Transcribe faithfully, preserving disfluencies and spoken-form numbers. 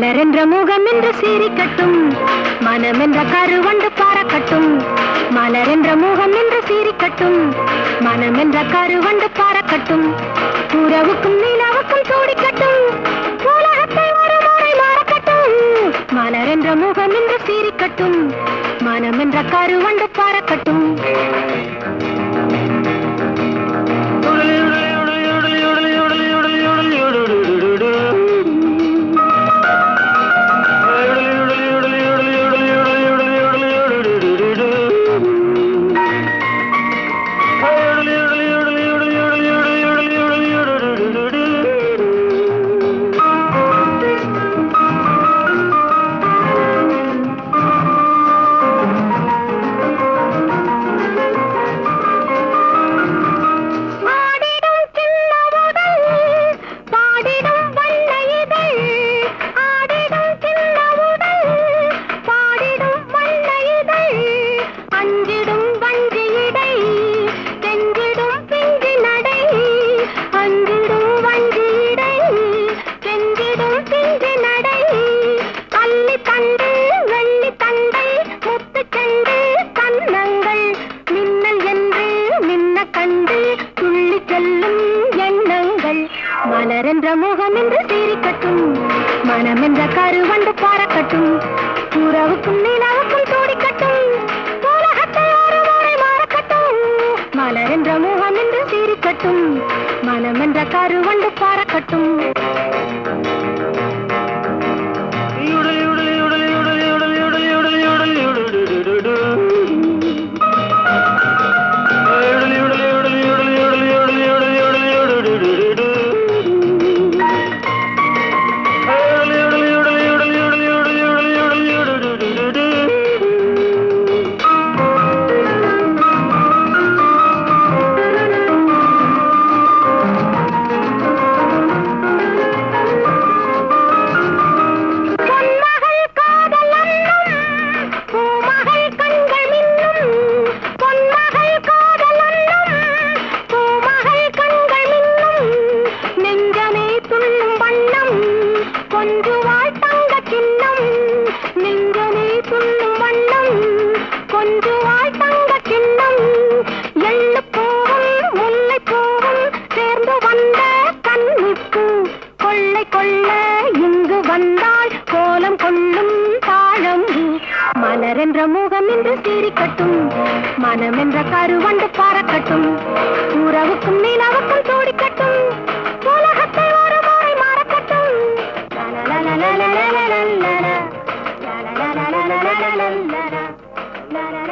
மலரென்ற முகம் என்று சீரிக்கட்டும், மனமென்ற கருவண்டு பறக்கட்டும். மலரென்ற முகம் என்று சீரிக்கட்டும், மனமென்ற கருவண்டு பறக்கட்டும். உறவுக்கும் நிலவுக்கும் சூடிக்கட்டும், உலகத்தை ஒரு முறை மறக்கட்டும். மலரென்ற முகம் என்று சீரிக்கட்டும், மனமென்ற கருவண்டு பறக்கட்டும். மலரென்ற முகம் என்று சீரிக்கட்டும், மனமென்ற கருவண்டு பறக்கட்டும். உறவுக்கும் நிலவுக்கும் சூடிக்கட்டும், உலகத்தை ஒரு முறை மறக்கட்டும். மலரென்ற முகம் என்று சீரிக்கட்டும், மனமென்ற கருவண்டு பறக்கட்டும். மலரென்ற முகம் என்று சீரிக்கட்டும், மனமென்ற கருவண்டு பறக்கட்டும். உறவுக்கும் நிலவுக்கும் சூடிக்கட்டும், உலகத்தை ஒரு முறை மறக்கட்டும். லா லா லா லா லா லா லா லா லா லா லா லா லா லா லா லா லா லா.